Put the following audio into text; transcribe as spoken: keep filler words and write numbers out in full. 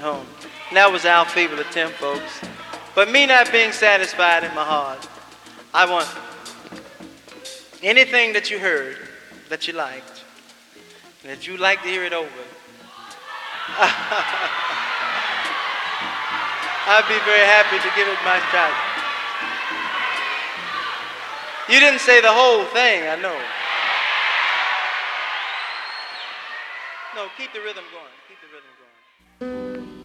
home. And that was our feeble attempt, folks. But me not being satisfied in my heart, I want anything that you heard that you liked, and that you like to hear it over. I'd be very happy to give it my shot. You didn't say the whole thing, I know. No, keep the rhythm going. Keep the rhythm going.